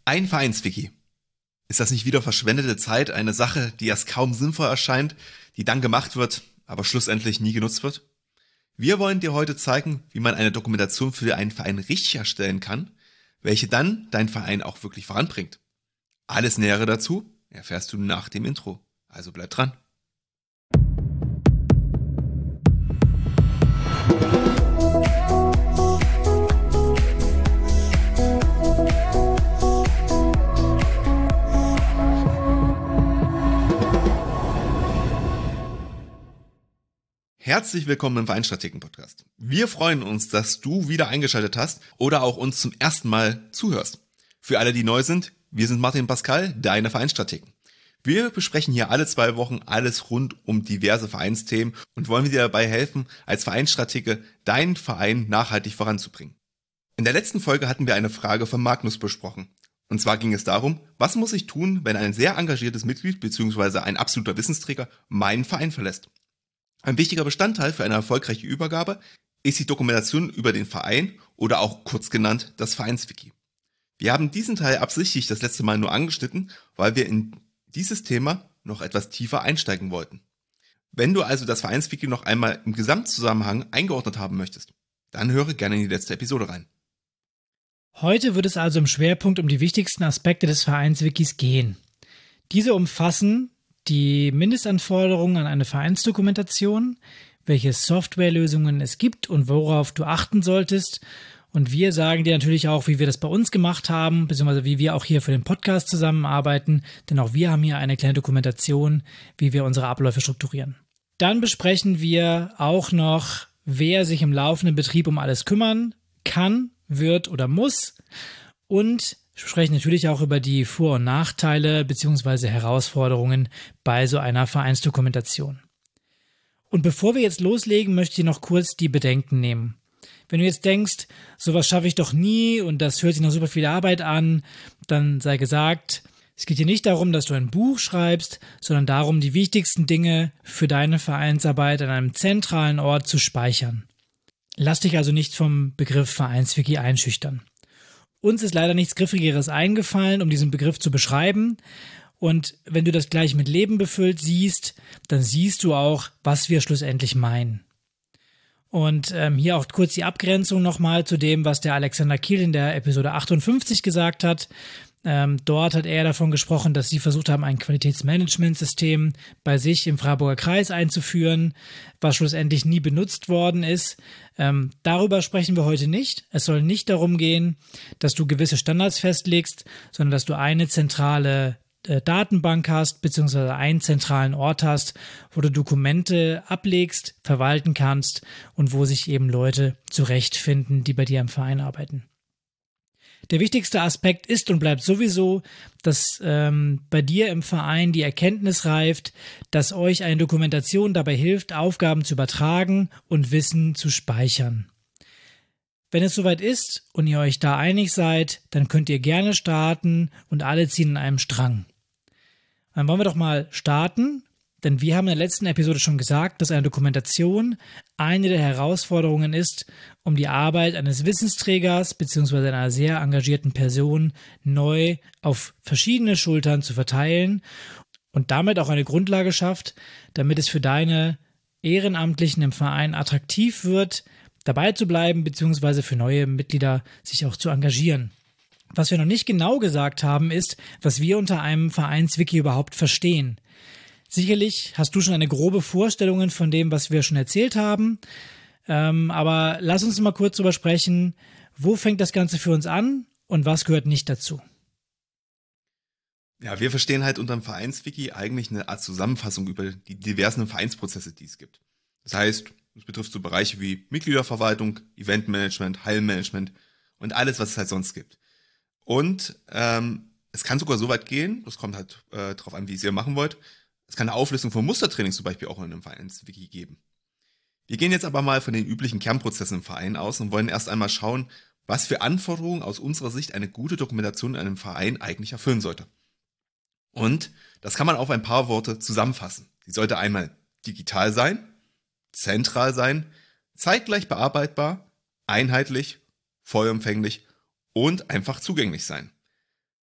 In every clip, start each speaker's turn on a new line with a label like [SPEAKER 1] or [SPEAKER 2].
[SPEAKER 1] Ein Vereinswiki. Ist das nicht wieder verschwendete Zeit, eine Sache, die erst kaum sinnvoll erscheint, die dann gemacht wird, aber schlussendlich nie genutzt wird? Wir wollen dir heute zeigen, wie man eine Dokumentation für einen Verein richtig erstellen kann, welche dann deinen Verein auch wirklich voranbringt. Alles Nähere dazu erfährst du nach dem Intro. Also bleib dran. Herzlich willkommen im Vereinsstrategen-Podcast. Wir freuen uns, dass du wieder eingeschaltet hast oder auch uns zum ersten Mal zuhörst. Für alle, die neu sind, wir sind Martin und Pascal, deine Vereinsstrategen. Wir besprechen hier alle 2 Wochen alles rund um diverse Vereinsthemen und wollen dir dabei helfen, als Vereinsstratege deinen Verein nachhaltig voranzubringen. In der letzten Folge hatten wir eine Frage von Magnus besprochen. Und zwar ging es darum, was muss ich tun, wenn ein sehr engagiertes Mitglied bzw. ein absoluter Wissensträger meinen Verein verlässt? Ein wichtiger Bestandteil für eine erfolgreiche Übergabe ist die Dokumentation über den Verein oder auch kurz genannt das Vereinswiki. Wir haben diesen Teil absichtlich das letzte Mal nur angeschnitten, weil wir in dieses Thema noch etwas tiefer einsteigen wollten. Wenn du also das Vereinswiki noch einmal im Gesamtzusammenhang eingeordnet haben möchtest, dann höre gerne in die letzte Episode rein.
[SPEAKER 2] Heute wird es also im Schwerpunkt um die wichtigsten Aspekte des Vereinswikis gehen. Diese umfassen die Mindestanforderungen an eine Vereinsdokumentation, welche Softwarelösungen es gibt und worauf du achten solltest. Und wir sagen dir natürlich auch, wie wir das bei uns gemacht haben, beziehungsweise wie wir auch hier für den Podcast zusammenarbeiten, denn auch wir haben hier eine kleine Dokumentation, wie wir unsere Abläufe strukturieren. Dann besprechen wir auch noch, wer sich im laufenden Betrieb um alles kümmern kann, wird oder muss, und sprechen natürlich auch über die Vor- und Nachteile bzw. Herausforderungen bei so einer Vereinsdokumentation. Und bevor wir jetzt loslegen, möchte ich noch kurz die Bedenken nehmen. Wenn du jetzt denkst, sowas schaffe ich doch nie und das hört sich noch super viel Arbeit an, dann sei gesagt, es geht hier nicht darum, dass du ein Buch schreibst, sondern darum, die wichtigsten Dinge für deine Vereinsarbeit an einem zentralen Ort zu speichern. Lass dich also nicht vom Begriff Vereinswiki einschüchtern. Uns ist leider nichts Griffigeres eingefallen, um diesen Begriff zu beschreiben. Und wenn du das gleich mit Leben befüllt siehst, dann siehst du auch, was wir schlussendlich meinen. Und hier auch kurz die Abgrenzung nochmal zu dem, was der Alexander Kiel in der Episode 58 gesagt hat. Dort hat er davon gesprochen, dass sie versucht haben, ein Qualitätsmanagementsystem bei sich im Freiburger Kreis einzuführen, was schlussendlich nie benutzt worden ist. Darüber sprechen wir heute nicht. Es soll nicht darum gehen, dass du gewisse Standards festlegst, sondern dass du eine zentrale Datenbank hast, beziehungsweise einen zentralen Ort hast, wo du Dokumente ablegst, verwalten kannst und wo sich eben Leute zurechtfinden, die bei dir im Verein arbeiten. Der wichtigste Aspekt ist und bleibt sowieso, dass bei dir im Verein die Erkenntnis reift, dass euch eine Dokumentation dabei hilft, Aufgaben zu übertragen und Wissen zu speichern. Wenn es soweit ist und ihr euch da einig seid, dann könnt ihr gerne starten und alle ziehen an einem Strang. Dann wollen wir doch mal starten, denn wir haben in der letzten Episode schon gesagt, dass eine Dokumentation eine der Herausforderungen ist, um die Arbeit eines Wissensträgers bzw. einer sehr engagierten Person neu auf verschiedene Schultern zu verteilen und damit auch eine Grundlage schafft, damit es für deine Ehrenamtlichen im Verein attraktiv wird, dabei zu bleiben bzw. für neue Mitglieder sich auch zu engagieren. Was wir noch nicht genau gesagt haben, ist, was wir unter einem Vereinswiki überhaupt verstehen. Sicherlich hast du schon eine grobe Vorstellung von dem, was wir schon erzählt haben, aber lass uns mal kurz darüber sprechen, wo fängt das Ganze für uns an und was gehört nicht dazu?
[SPEAKER 1] Ja, wir verstehen halt unter dem Vereinswiki eigentlich eine Art Zusammenfassung über die diversen Vereinsprozesse, die es gibt. Das heißt, es betrifft so Bereiche wie Mitgliederverwaltung, Eventmanagement, Hallenmanagement und alles, was es halt sonst gibt. Und es kann sogar so weit gehen, das kommt halt darauf an, wie ihr machen wollt. Es kann eine Auflistung von Mustertrainings zum Beispiel auch in einem Vereinswiki geben. Wir gehen jetzt aber mal von den üblichen Kernprozessen im Verein aus und wollen erst einmal schauen, was für Anforderungen aus unserer Sicht eine gute Dokumentation in einem Verein eigentlich erfüllen sollte. Und das kann man auf ein paar Worte zusammenfassen. Sie sollte einmal digital sein, zentral sein, zeitgleich bearbeitbar, einheitlich, vollumfänglich und einfach zugänglich sein.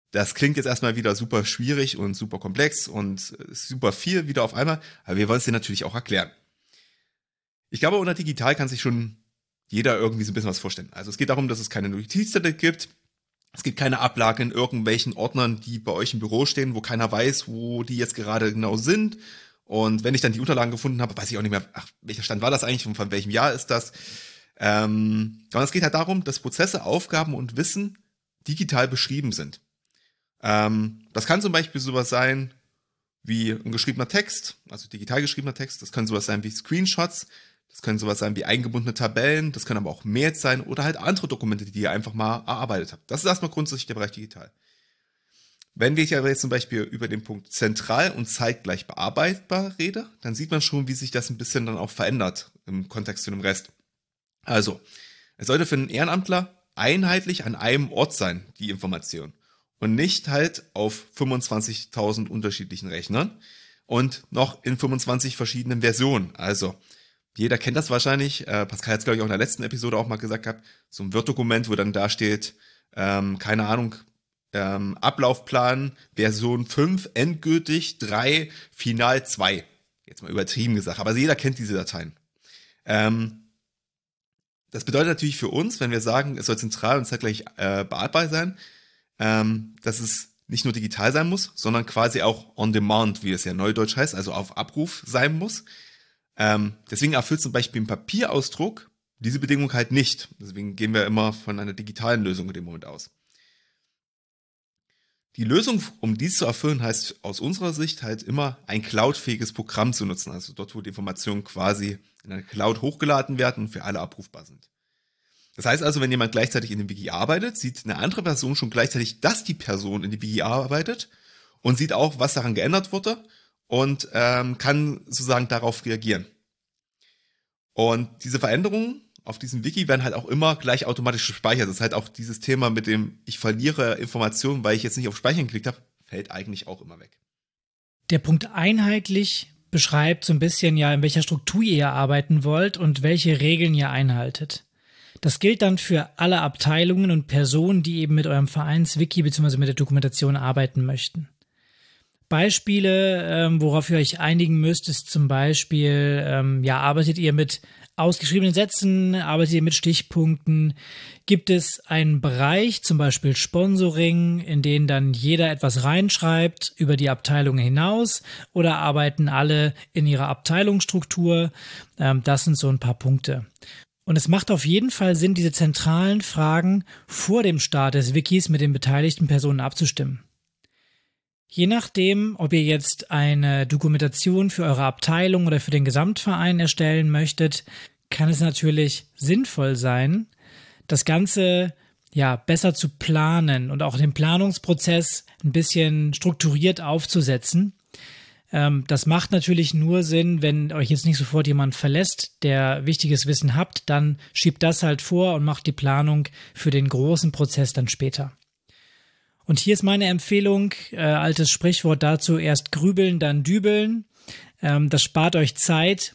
[SPEAKER 1] Das klingt jetzt erstmal wieder super schwierig und super komplex und super viel wieder auf einmal, aber wir wollen es dir natürlich auch erklären. Ich glaube, unter digital kann sich schon jeder irgendwie so ein bisschen was vorstellen. Also es geht darum, dass es keine Notizzettel gibt. Es gibt keine Ablage in irgendwelchen Ordnern, die bei euch im Büro stehen, wo keiner weiß, wo die jetzt gerade genau sind. Und wenn ich dann die Unterlagen gefunden habe, weiß ich auch nicht mehr, welcher Stand war das eigentlich und von welchem Jahr ist das. Sondern es geht halt darum, dass Prozesse, Aufgaben und Wissen digital beschrieben sind. Das kann zum Beispiel sowas sein wie ein geschriebener Text, also digital geschriebener Text. Das können sowas sein wie Screenshots. Das können sowas sein wie eingebundene Tabellen, das können aber auch Mails sein oder halt andere Dokumente, die ihr einfach mal erarbeitet habt. Das ist erstmal grundsätzlich der Bereich digital. Wenn ich aber jetzt zum Beispiel über den Punkt zentral und zeitgleich bearbeitbar rede, dann sieht man schon, wie sich das ein bisschen dann auch verändert im Kontext zu dem Rest. Also, es sollte für einen Ehrenamtler einheitlich an einem Ort sein, die Information. Und nicht halt auf 25.000 unterschiedlichen Rechnern und noch in 25 verschiedenen Versionen. Also, jeder kennt das wahrscheinlich. Pascal hat es, glaube ich, auch in der letzten Episode auch mal gesagt gehabt. So ein Word-Dokument, wo dann da steht, keine Ahnung, Ablaufplan, Version 5, endgültig 3, Final 2. Jetzt mal übertrieben gesagt, aber jeder kennt diese Dateien. Das bedeutet natürlich für uns, wenn wir sagen, es soll zentral und zeitgleich bearbeitbar sein, dass es nicht nur digital sein muss, sondern quasi auch on demand, wie es ja neudeutsch heißt, also auf Abruf sein muss. Deswegen erfüllt zum Beispiel ein Papierausdruck diese Bedingung halt nicht. Deswegen gehen wir immer von einer digitalen Lösung in dem Moment aus. Die Lösung, um dies zu erfüllen, heißt aus unserer Sicht halt immer ein cloudfähiges Programm zu nutzen. Also dort, wo die Informationen quasi in eine Cloud hochgeladen werden und für alle abrufbar sind. Das heißt also, wenn jemand gleichzeitig in dem Wiki arbeitet, sieht eine andere Person schon gleichzeitig, dass die Person in dem Wiki arbeitet und sieht auch, was daran geändert wurde und kann sozusagen darauf reagieren. Und diese Veränderungen auf diesem Wiki werden halt auch immer gleich automatisch gespeichert. Das ist halt auch dieses Thema mit dem, ich verliere Informationen, weil ich jetzt nicht auf Speichern geklickt habe, fällt eigentlich auch immer weg.
[SPEAKER 2] Der Punkt einheitlich beschreibt so ein bisschen ja, in welcher Struktur ihr arbeiten wollt und welche Regeln ihr einhaltet. Das gilt dann für alle Abteilungen und Personen, die eben mit eurem Vereinswiki bzw. mit der Dokumentation arbeiten möchten. Beispiele, worauf ihr euch einigen müsst, ist zum Beispiel, arbeitet ihr mit ausgeschriebenen Sätzen, arbeitet ihr mit Stichpunkten? Gibt es einen Bereich, zum Beispiel Sponsoring, in den dann jeder etwas reinschreibt über die Abteilung hinaus? Oder arbeiten alle in ihrer Abteilungsstruktur? Das sind so ein paar Punkte. Und es macht auf jeden Fall Sinn, diese zentralen Fragen vor dem Start des Wikis mit den beteiligten Personen abzustimmen. Je nachdem, ob ihr jetzt eine Dokumentation für eure Abteilung oder für den Gesamtverein erstellen möchtet, kann es natürlich sinnvoll sein, das Ganze besser zu planen und auch den Planungsprozess ein bisschen strukturiert aufzusetzen. Das macht natürlich nur Sinn, wenn euch jetzt nicht sofort jemand verlässt, der wichtiges Wissen habt, dann schiebt das halt vor und macht die Planung für den großen Prozess dann später. Und hier ist meine Empfehlung, altes Sprichwort dazu, erst grübeln, dann dübeln. Das spart euch Zeit,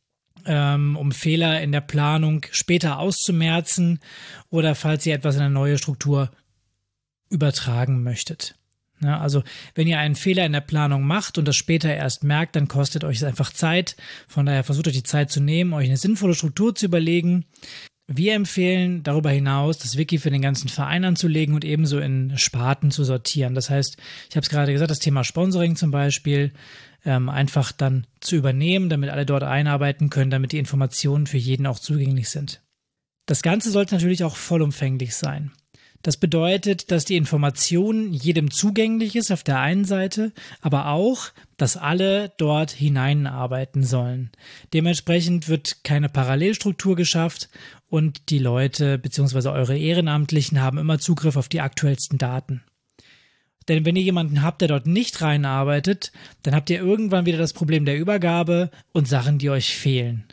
[SPEAKER 2] um Fehler in der Planung später auszumerzen oder falls ihr etwas in eine neue Struktur übertragen möchtet. Ja, also wenn ihr einen Fehler in der Planung macht und das später erst merkt, dann kostet euch es einfach Zeit. Von daher versucht euch die Zeit zu nehmen, euch eine sinnvolle Struktur zu überlegen. Wir empfehlen darüber hinaus, das Wiki für den ganzen Verein anzulegen und ebenso in Sparten zu sortieren. Das heißt, ich habe es gerade gesagt, das Thema Sponsoring zum Beispiel einfach dann zu übernehmen, damit alle dort einarbeiten können, damit die Informationen für jeden auch zugänglich sind. Das Ganze sollte natürlich auch vollumfänglich sein. Das bedeutet, dass die Information jedem zugänglich ist auf der einen Seite, aber auch, dass alle dort hineinarbeiten sollen. Dementsprechend wird keine Parallelstruktur geschafft und die Leute bzw. eure Ehrenamtlichen haben immer Zugriff auf die aktuellsten Daten. Denn wenn ihr jemanden habt, der dort nicht reinarbeitet, dann habt ihr irgendwann wieder das Problem der Übergabe und Sachen, die euch fehlen.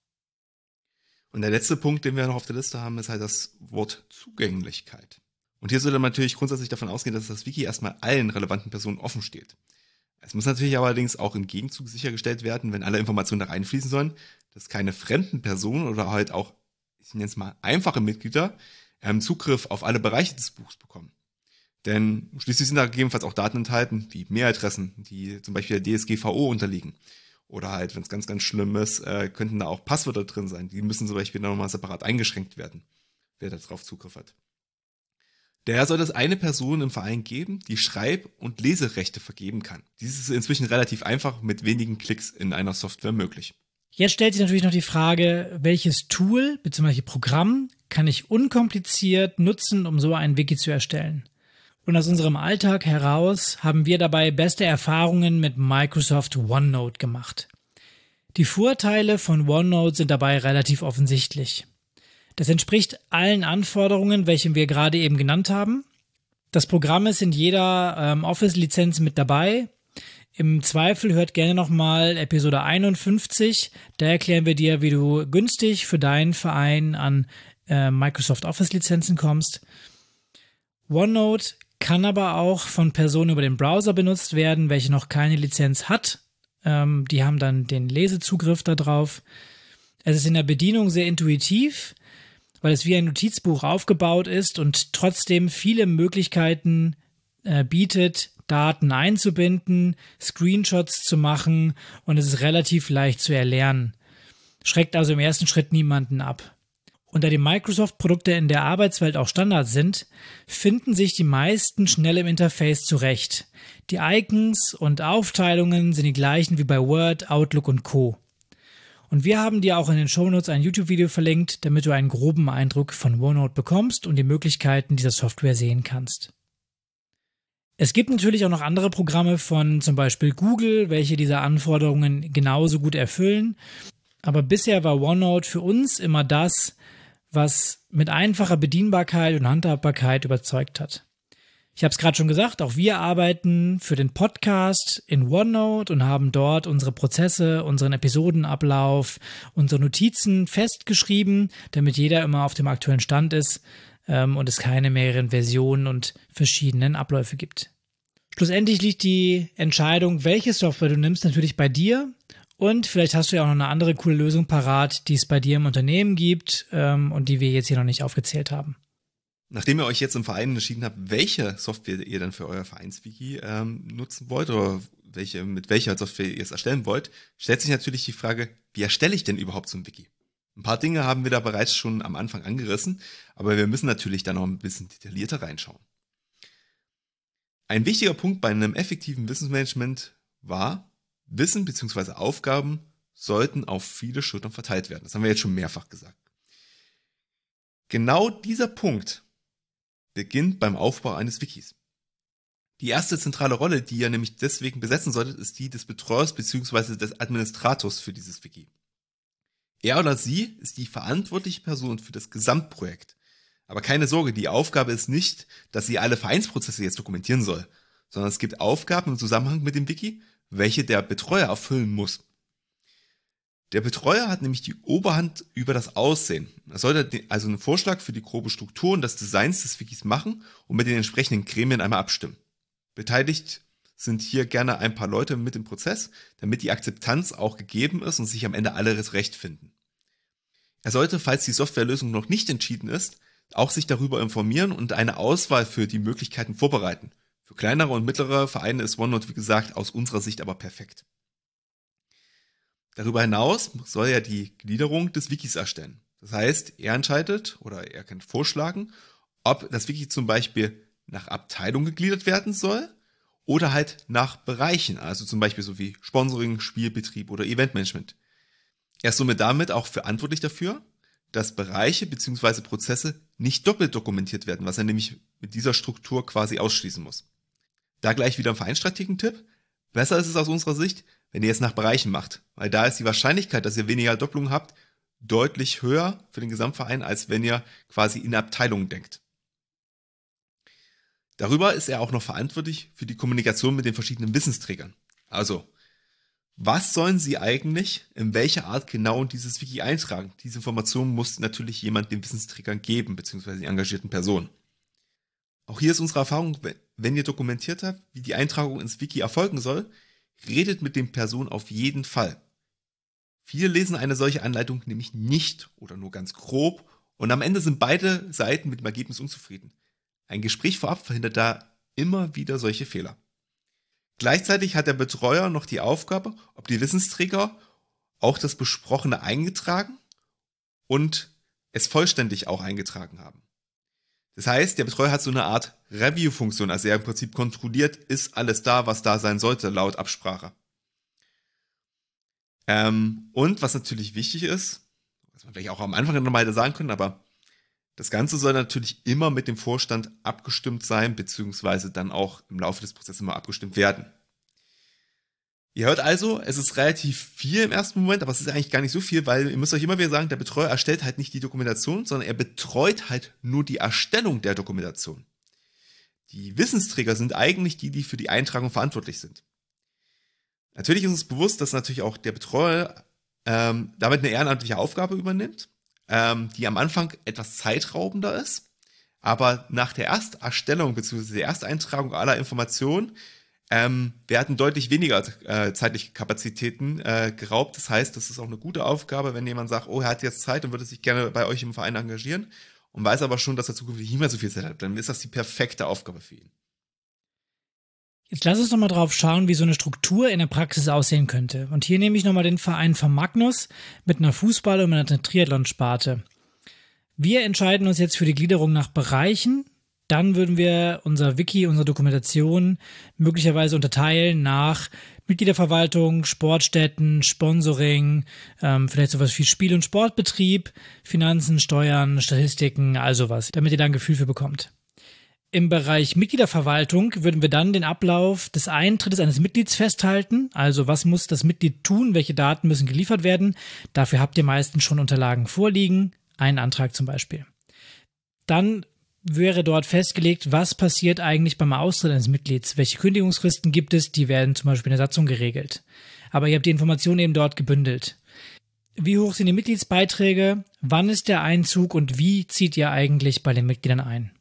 [SPEAKER 1] Und der letzte Punkt, den wir noch auf der Liste haben, ist halt das Wort Zugänglichkeit. Und hier sollte man natürlich grundsätzlich davon ausgehen, dass das Wiki erstmal allen relevanten Personen offen steht. Es muss natürlich allerdings auch im Gegenzug sichergestellt werden, wenn alle Informationen da reinfließen sollen, dass keine fremden Personen oder halt auch, ich nenne es mal, einfache Mitglieder Zugriff auf alle Bereiche des Buchs bekommen. Denn schließlich sind da gegebenenfalls auch Daten enthalten, wie Mailadressen, die zum Beispiel der DSGVO unterliegen. Oder halt, wenn es ganz, ganz schlimm ist, könnten da auch Passwörter drin sein. Die müssen zum Beispiel nochmal separat eingeschränkt werden, wer darauf Zugriff hat. Daher soll es eine Person im Verein geben, die Schreib- und Leserechte vergeben kann. Dies ist inzwischen relativ einfach mit wenigen Klicks in einer Software möglich.
[SPEAKER 2] Jetzt stellt sich natürlich noch die Frage, welches Tool bzw. Programm kann ich unkompliziert nutzen, um so ein Wiki zu erstellen? Und aus unserem Alltag heraus haben wir dabei beste Erfahrungen mit Microsoft OneNote gemacht. Die Vorteile von OneNote sind dabei relativ offensichtlich. Das entspricht allen Anforderungen, welche wir gerade eben genannt haben. Das Programm ist in jeder Office-Lizenz mit dabei. Im Zweifel hört gerne nochmal Episode 51. Da erklären wir dir, wie du günstig für deinen Verein an Microsoft Office-Lizenzen kommst. OneNote kann aber auch von Personen über den Browser benutzt werden, welche noch keine Lizenz hat. Die haben dann den Lesezugriff darauf. Es ist in der Bedienung sehr intuitiv, weil es wie ein Notizbuch aufgebaut ist und trotzdem viele Möglichkeiten bietet, Daten einzubinden, Screenshots zu machen und es ist relativ leicht zu erlernen. Schreckt also im ersten Schritt niemanden ab. Und da die Microsoft-Produkte in der Arbeitswelt auch Standard sind, finden sich die meisten schnell im Interface zurecht. Die Icons und Aufteilungen sind die gleichen wie bei Word, Outlook und Co. Und wir haben dir auch in den Shownotes ein YouTube-Video verlinkt, damit du einen groben Eindruck von OneNote bekommst und die Möglichkeiten dieser Software sehen kannst. Es gibt natürlich auch noch andere Programme von zum Beispiel Google, welche diese Anforderungen genauso gut erfüllen. Aber bisher war OneNote für uns immer das, was mit einfacher Bedienbarkeit und Handhabbarkeit überzeugt hat. Ich habe es gerade schon gesagt, auch wir arbeiten für den Podcast in OneNote und haben dort unsere Prozesse, unseren Episodenablauf, unsere Notizen festgeschrieben, damit jeder immer auf dem aktuellen Stand ist und es keine mehreren Versionen und verschiedenen Abläufe gibt. Schlussendlich liegt die Entscheidung, welche Software du nimmst, natürlich bei dir. Und vielleicht hast du ja auch noch eine andere coole Lösung parat, die es bei dir im Unternehmen gibt und die wir jetzt hier noch nicht aufgezählt haben.
[SPEAKER 1] Nachdem ihr euch jetzt im Verein entschieden habt, welche Software ihr dann für euer Vereinswiki nutzen wollt oder mit welcher Software ihr es erstellen wollt, stellt sich natürlich die Frage, wie erstelle ich denn überhaupt so ein Wiki? Ein paar Dinge haben wir da bereits schon am Anfang angerissen, aber wir müssen natürlich da noch ein bisschen detaillierter reinschauen. Ein wichtiger Punkt bei einem effektiven Wissensmanagement war, Wissen bzw. Aufgaben sollten auf viele Schultern verteilt werden. Das haben wir jetzt schon mehrfach gesagt. Genau dieser Punkt beginnt beim Aufbau eines Wikis. Die erste zentrale Rolle, die ihr nämlich deswegen besetzen solltet, ist die des Betreuers bzw. des Administrators für dieses Wiki. Er oder sie ist die verantwortliche Person für das Gesamtprojekt. Aber keine Sorge, die Aufgabe ist nicht, dass sie alle Vereinsprozesse jetzt dokumentieren soll, sondern es gibt Aufgaben im Zusammenhang mit dem Wiki, welche der Betreuer erfüllen muss. Der Betreuer hat nämlich die Oberhand über das Aussehen. Er sollte also einen Vorschlag für die grobe Struktur und das Designs des Wikis machen und mit den entsprechenden Gremien einmal abstimmen. Beteiligt sind hier gerne ein paar Leute mit im Prozess, damit die Akzeptanz auch gegeben ist und sich am Ende alle recht finden. Er sollte, falls die Softwarelösung noch nicht entschieden ist, auch sich darüber informieren und eine Auswahl für die Möglichkeiten vorbereiten. Für kleinere und mittlere Vereine ist OneNote, wie gesagt, aus unserer Sicht aber perfekt. Darüber hinaus soll er die Gliederung des Wikis erstellen. Das heißt, er entscheidet oder er kann vorschlagen, ob das Wiki zum Beispiel nach Abteilung gegliedert werden soll oder halt nach Bereichen, also zum Beispiel so wie Sponsoring, Spielbetrieb oder Eventmanagement. Er ist somit damit auch verantwortlich dafür, dass Bereiche bzw. Prozesse nicht doppelt dokumentiert werden, was er nämlich mit dieser Struktur quasi ausschließen muss. Da gleich wieder ein Vereinsstrategen-Tipp. Besser ist es aus unserer Sicht, wenn ihr es nach Bereichen macht, weil da ist die Wahrscheinlichkeit, dass ihr weniger Doppelungen habt, deutlich höher für den Gesamtverein, als wenn ihr quasi in Abteilungen denkt. Darüber ist er auch noch verantwortlich für die Kommunikation mit den verschiedenen Wissensträgern. Also, was sollen sie eigentlich in welcher Art genau in dieses Wiki eintragen? Diese Informationen muss natürlich jemand den Wissensträgern geben, beziehungsweise die engagierten Personen. Auch hier ist unsere Erfahrung, wenn ihr dokumentiert habt, wie die Eintragung ins Wiki erfolgen soll, redet mit den Personen auf jeden Fall. Viele lesen eine solche Anleitung nämlich nicht oder nur ganz grob und am Ende sind beide Seiten mit dem Ergebnis unzufrieden. Ein Gespräch vorab verhindert da immer wieder solche Fehler. Gleichzeitig hat der Betreuer noch die Aufgabe, ob die Wissensträger auch das Besprochene eingetragen und es vollständig auch eingetragen haben. Das heißt, der Betreuer hat so eine Art Review-Funktion, also er im Prinzip kontrolliert, ist alles da, was da sein sollte, laut Absprache. Und was natürlich wichtig ist, was man vielleicht auch am Anfang nochmal hätte sagen können, aber das Ganze soll natürlich immer mit dem Vorstand abgestimmt sein, beziehungsweise dann auch im Laufe des Prozesses immer abgestimmt werden. Ihr hört also, es ist relativ viel im ersten Moment, aber es ist eigentlich gar nicht so viel, weil ihr müsst euch immer wieder sagen, der Betreuer erstellt halt nicht die Dokumentation, sondern er betreut halt nur die Erstellung der Dokumentation. Die Wissensträger sind eigentlich die, die für die Eintragung verantwortlich sind. Natürlich ist uns bewusst, dass natürlich auch der Betreuer damit eine ehrenamtliche Aufgabe übernimmt, die am Anfang etwas zeitraubender ist, aber nach der Ersterstellung bzw. der Ersteintragung aller Informationen werden deutlich weniger zeitliche Kapazitäten geraubt. Das heißt, das ist auch eine gute Aufgabe, wenn jemand sagt, oh, er hat jetzt Zeit und würde sich gerne bei euch im Verein engagieren und weiß aber schon, dass er zukünftig nicht mehr so viel Zeit hat, dann ist das die perfekte Aufgabe für ihn.
[SPEAKER 2] Jetzt lass uns noch mal drauf schauen, wie so eine Struktur in der Praxis aussehen könnte. Und hier nehme ich noch mal den Verein von Magnus mit einer Fußball- und einer Triathlon-Sparte. Wir entscheiden uns jetzt für die Gliederung nach Bereichen. Dann würden wir unser Wiki, unsere Dokumentation möglicherweise unterteilen nach Mitgliederverwaltung, Sportstätten, Sponsoring, vielleicht sowas wie Spiel- und Sportbetrieb, Finanzen, Steuern, Statistiken, also was, damit ihr da ein Gefühl für bekommt. Im Bereich Mitgliederverwaltung würden wir dann den Ablauf des Eintrittes eines Mitglieds festhalten. Also was muss das Mitglied tun, welche Daten müssen geliefert werden. Dafür habt ihr meistens schon Unterlagen vorliegen, einen Antrag zum Beispiel. Dann wäre dort festgelegt, was passiert eigentlich beim Austritt eines Mitglieds. Welche Kündigungsfristen gibt es, die werden zum Beispiel in der Satzung geregelt. Aber ihr habt die Informationen eben dort gebündelt. Wie hoch sind die Mitgliedsbeiträge, wann ist der Einzug und wie zieht ihr eigentlich bei den Mitgliedern ein?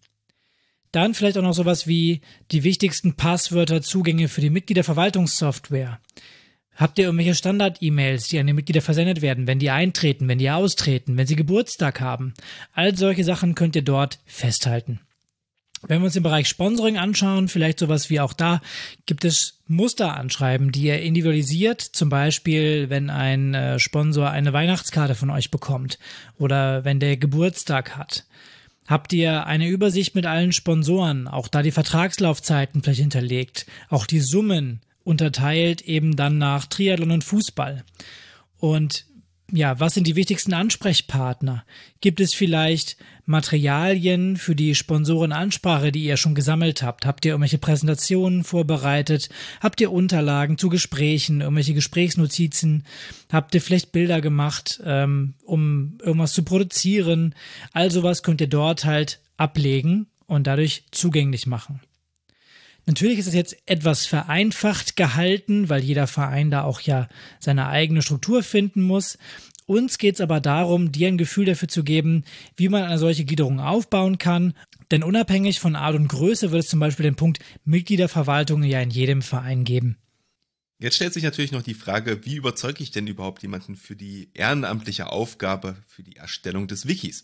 [SPEAKER 2] Dann vielleicht auch noch sowas wie die wichtigsten Passwörter, Zugänge für die Mitgliederverwaltungssoftware. Habt ihr irgendwelche Standard-E-Mails, die an die Mitglieder versendet werden, wenn die eintreten, wenn die austreten, wenn sie Geburtstag haben? All solche Sachen könnt ihr dort festhalten. Wenn wir uns den Bereich Sponsoring anschauen, vielleicht sowas wie auch da, gibt es Musteranschreiben, die ihr individualisiert, zum Beispiel wenn ein Sponsor eine Weihnachtskarte von euch bekommt oder wenn der Geburtstag hat. Habt ihr eine Übersicht mit allen Sponsoren, auch da die Vertragslaufzeiten vielleicht hinterlegt, auch die Summen unterteilt eben dann nach Triathlon und Fußball? Und ja, was sind die wichtigsten Ansprechpartner? Gibt es vielleicht Materialien für die Sponsorenansprache, die ihr schon gesammelt habt? Habt ihr irgendwelche Präsentationen vorbereitet? Habt ihr Unterlagen zu Gesprächen, irgendwelche Gesprächsnotizen? Habt ihr vielleicht Bilder gemacht, um irgendwas zu produzieren? All sowas könnt ihr dort halt ablegen und dadurch zugänglich machen. Natürlich ist es jetzt etwas vereinfacht gehalten, weil jeder Verein da auch ja seine eigene Struktur finden muss. Uns geht es aber darum, dir ein Gefühl dafür zu geben, wie man eine solche Gliederung aufbauen kann. Denn unabhängig von Art und Größe wird es zum Beispiel den Punkt Mitgliederverwaltung ja in jedem Verein geben.
[SPEAKER 1] Jetzt stellt sich natürlich noch die Frage, wie überzeuge ich denn überhaupt jemanden für die ehrenamtliche Aufgabe, für die Erstellung des Wikis?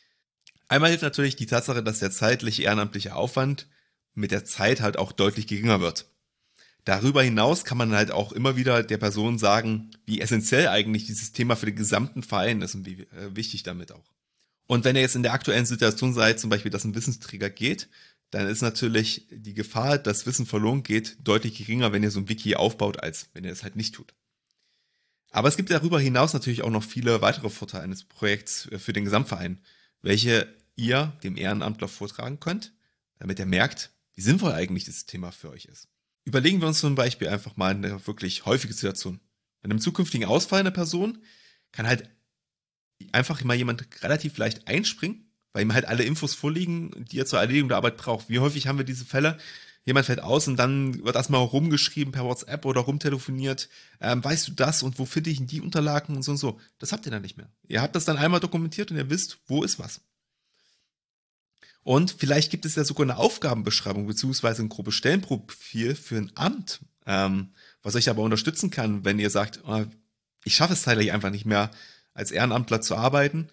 [SPEAKER 1] Einmal hilft natürlich die Tatsache, dass der zeitliche ehrenamtliche Aufwand mit der Zeit halt auch deutlich geringer wird. Darüber hinaus kann man halt auch immer wieder der Person sagen, wie essentiell eigentlich dieses Thema für den gesamten Verein ist und wie wichtig damit auch. Und wenn ihr jetzt in der aktuellen Situation seid, zum Beispiel, dass ein Wissensträger geht, dann ist natürlich die Gefahr, dass Wissen verloren geht, deutlich geringer, wenn ihr so ein Wiki aufbaut, als wenn ihr es halt nicht tut. Aber es gibt darüber hinaus natürlich auch noch viele weitere Vorteile eines Projekts für den Gesamtverein, welche ihr dem Ehrenamtler vortragen könnt, damit er merkt, wie sinnvoll eigentlich dieses Thema für euch ist. Überlegen wir uns zum Beispiel einfach mal eine wirklich häufige Situation. Bei einem zukünftigen Ausfall einer Person kann halt einfach mal jemand relativ leicht einspringen, weil ihm halt alle Infos vorliegen, die er zur Erledigung der Arbeit braucht. Wie häufig haben wir diese Fälle? Jemand fällt aus und dann wird erstmal rumgeschrieben per WhatsApp oder rumtelefoniert. Weißt du das und wo finde ich denn die Unterlagen und so und so? Das habt ihr dann nicht mehr. Ihr habt das dann einmal dokumentiert und ihr wisst, wo ist was. Und vielleicht gibt es ja sogar eine Aufgabenbeschreibung beziehungsweise ein grobes Stellenprofil für ein Amt, was euch aber unterstützen kann, wenn ihr sagt, ich schaffe es zeitlich einfach nicht mehr, als Ehrenamtler zu arbeiten,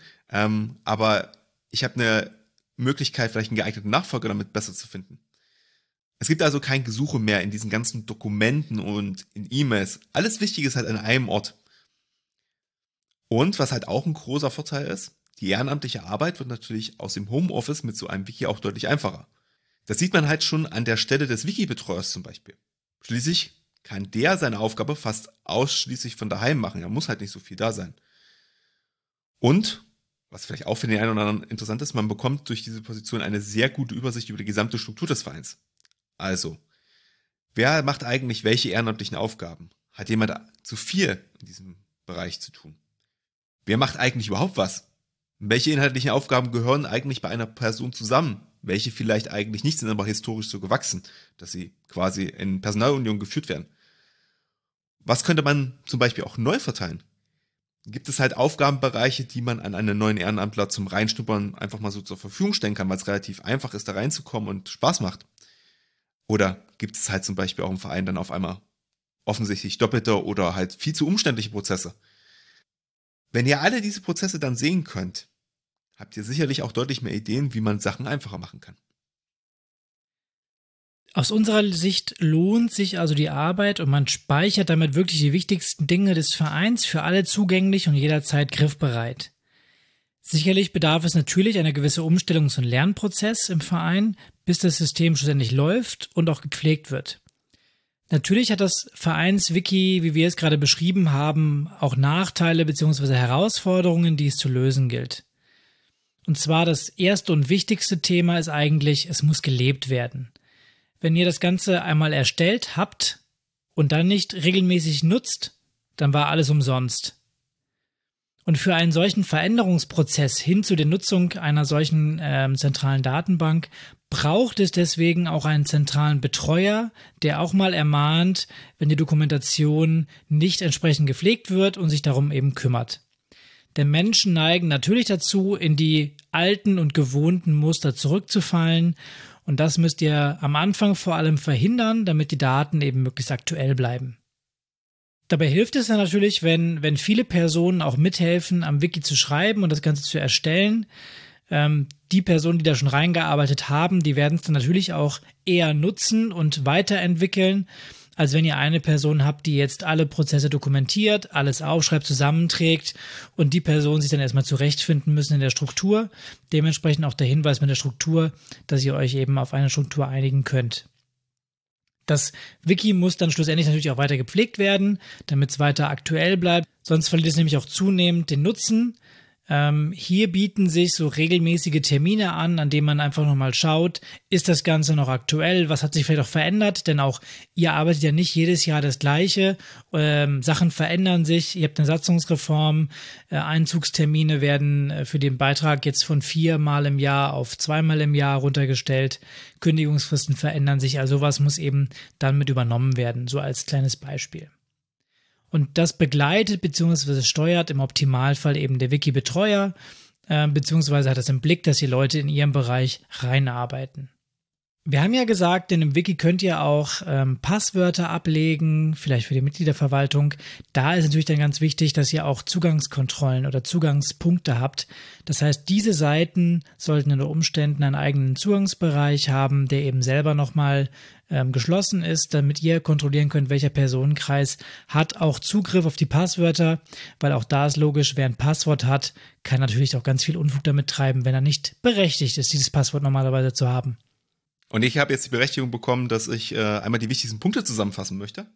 [SPEAKER 1] aber ich habe eine Möglichkeit, vielleicht einen geeigneten Nachfolger damit besser zu finden. Es gibt also kein Gesuche mehr in diesen ganzen Dokumenten und in E-Mails. Alles Wichtige ist halt an einem Ort. Und was halt auch ein großer Vorteil ist, die ehrenamtliche Arbeit wird natürlich aus dem Homeoffice mit so einem Wiki auch deutlich einfacher. Das sieht man halt schon an der Stelle des Wiki-Betreuers zum Beispiel. Schließlich kann der seine Aufgabe fast ausschließlich von daheim machen. Er muss halt nicht so viel da sein. Und, was vielleicht auch für den einen oder anderen interessant ist, man bekommt durch diese Position eine sehr gute Übersicht über die gesamte Struktur des Vereins. Also, wer macht eigentlich welche ehrenamtlichen Aufgaben? Hat jemand zu viel in diesem Bereich zu tun? Wer macht eigentlich überhaupt was? Welche inhaltlichen Aufgaben gehören eigentlich bei einer Person zusammen? Welche vielleicht eigentlich nicht sind, aber historisch so gewachsen, dass sie quasi in Personalunion geführt werden? Was könnte man zum Beispiel auch neu verteilen? Gibt es halt Aufgabenbereiche, die man an einen neuen Ehrenamtler zum Reinschnuppern einfach mal so zur Verfügung stellen kann, weil es relativ einfach ist, da reinzukommen und Spaß macht? Oder gibt es halt zum Beispiel auch im Verein dann auf einmal offensichtlich doppelte oder halt viel zu umständliche Prozesse? Wenn ihr alle diese Prozesse dann sehen könnt, habt ihr sicherlich auch deutlich mehr Ideen, wie man Sachen einfacher machen kann.
[SPEAKER 2] Aus unserer Sicht lohnt sich also die Arbeit und man speichert damit wirklich die wichtigsten Dinge des Vereins für alle zugänglich und jederzeit griffbereit. Sicherlich bedarf es natürlich einer gewissen Umstellungs- und Lernprozess im Verein, bis das System schlussendlich läuft und auch gepflegt wird. Natürlich hat das Vereinswiki, wie wir es gerade beschrieben haben, auch Nachteile bzw. Herausforderungen, die es zu lösen gilt. Und zwar das erste und wichtigste Thema ist eigentlich, es muss gelebt werden. Wenn ihr das Ganze einmal erstellt habt und dann nicht regelmäßig nutzt, dann war alles umsonst. Und für einen solchen Veränderungsprozess hin zu der Nutzung einer solchen zentralen Datenbank braucht es deswegen auch einen zentralen Betreuer, der auch mal ermahnt, wenn die Dokumentation nicht entsprechend gepflegt wird und sich darum eben kümmert. Denn Menschen neigen natürlich dazu, in die alten und gewohnten Muster zurückzufallen. Und das müsst ihr am Anfang vor allem verhindern, damit die Daten eben möglichst aktuell bleiben. Dabei hilft es dann natürlich, wenn viele Personen auch mithelfen, am Wiki zu schreiben und das Ganze zu erstellen. Die Personen, die da schon reingearbeitet haben, die werden es dann natürlich auch eher nutzen und weiterentwickeln, als wenn ihr eine Person habt, die jetzt alle Prozesse dokumentiert, alles aufschreibt, zusammenträgt und die Personen sich dann erstmal zurechtfinden müssen in der Struktur. Dementsprechend auch der Hinweis mit der Struktur, dass ihr euch eben auf eine Struktur einigen könnt. Das Wiki muss dann schlussendlich natürlich auch weiter gepflegt werden, damit es weiter aktuell bleibt. Sonst verliert es nämlich auch zunehmend den Nutzen. Hier bieten sich so regelmäßige Termine an denen man einfach nochmal schaut, ist das Ganze noch aktuell, was hat sich vielleicht auch verändert, denn auch ihr arbeitet ja nicht jedes Jahr das Gleiche, Sachen verändern sich, ihr habt eine Satzungsreform, Einzugstermine werden für den Beitrag jetzt von 4-mal im Jahr auf 2-mal im Jahr runtergestellt, Kündigungsfristen verändern sich, also sowas muss eben dann mit übernommen werden, so als kleines Beispiel. Und das begleitet bzw. steuert im Optimalfall eben der Wiki-Betreuer, beziehungsweise hat das im Blick, dass die Leute in ihrem Bereich reinarbeiten. Wir haben ja gesagt, denn im Wiki könnt ihr auch Passwörter ablegen, vielleicht für die Mitgliederverwaltung. Da ist natürlich dann ganz wichtig, dass ihr auch Zugangskontrollen oder Zugangspunkte habt. Das heißt, diese Seiten sollten unter Umständen einen eigenen Zugangsbereich haben, der eben selber nochmal geschlossen ist, damit ihr kontrollieren könnt, welcher Personenkreis hat auch Zugriff auf die Passwörter, weil auch da ist logisch, wer ein Passwort hat, kann natürlich auch ganz viel Unfug damit treiben, wenn er nicht berechtigt ist, dieses Passwort normalerweise zu haben.
[SPEAKER 1] Und ich habe jetzt die Berechtigung bekommen, dass ich einmal die wichtigsten Punkte zusammenfassen möchte,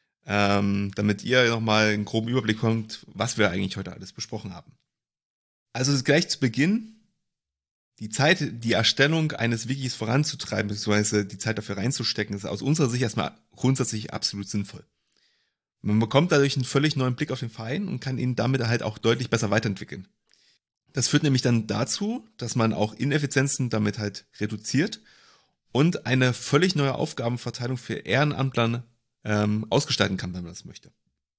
[SPEAKER 1] damit ihr nochmal einen groben Überblick bekommt, was wir eigentlich heute alles besprochen haben. Also gleich zu Beginn, die Zeit, die Erstellung eines Wikis voranzutreiben, beziehungsweise die Zeit dafür reinzustecken, ist aus unserer Sicht erstmal grundsätzlich absolut sinnvoll. Man bekommt dadurch einen völlig neuen Blick auf den Verein und kann ihn damit halt auch deutlich besser weiterentwickeln. Das führt nämlich dann dazu, dass man auch Ineffizienzen damit halt reduziert und eine völlig neue Aufgabenverteilung für Ehrenamtler ausgestalten kann, wenn man das möchte.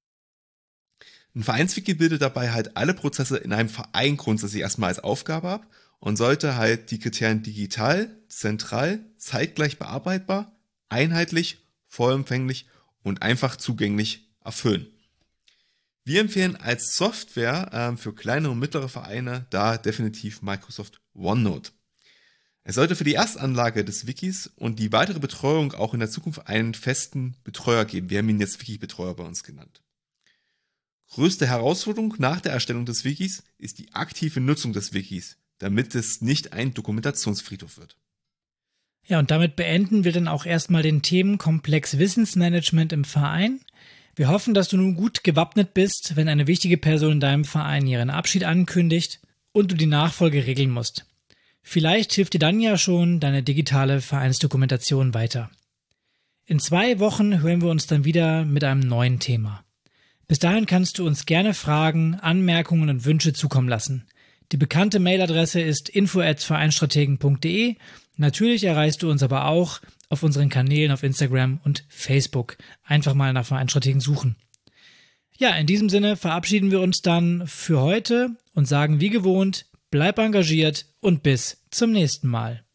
[SPEAKER 1] Ein Vereinswiki bildet dabei halt alle Prozesse in einem Verein grundsätzlich erstmal als Aufgabe ab und sollte halt die Kriterien digital, zentral, zeitgleich bearbeitbar, einheitlich, vollumfänglich und einfach zugänglich erfüllen. Wir empfehlen als Software für kleine und mittlere Vereine da definitiv Microsoft OneNote. Es sollte für die Erstanlage des Wikis und die weitere Betreuung auch in der Zukunft einen festen Betreuer geben. Wir haben ihn jetzt Wiki-Betreuer bei uns genannt. Größte Herausforderung nach der Erstellung des Wikis ist die aktive Nutzung des Wikis, damit es nicht ein Dokumentationsfriedhof wird.
[SPEAKER 2] Ja, und damit beenden wir dann auch erstmal den Themenkomplex Wissensmanagement im Verein. Wir hoffen, dass du nun gut gewappnet bist, wenn eine wichtige Person in deinem Verein ihren Abschied ankündigt und du die Nachfolge regeln musst. Vielleicht hilft dir dann ja schon deine digitale Vereinsdokumentation weiter. In 2 Wochen hören wir uns dann wieder mit einem neuen Thema. Bis dahin kannst du uns gerne Fragen, Anmerkungen und Wünsche zukommen lassen. Die bekannte Mailadresse ist info@vereinstrategen.de. Natürlich erreichst du uns aber auch auf unseren Kanälen auf Instagram und Facebook. Einfach mal nach Vereinstrategen suchen. Ja, in diesem Sinne verabschieden wir uns dann für heute und sagen wie gewohnt, bleib engagiert und bis zum nächsten Mal.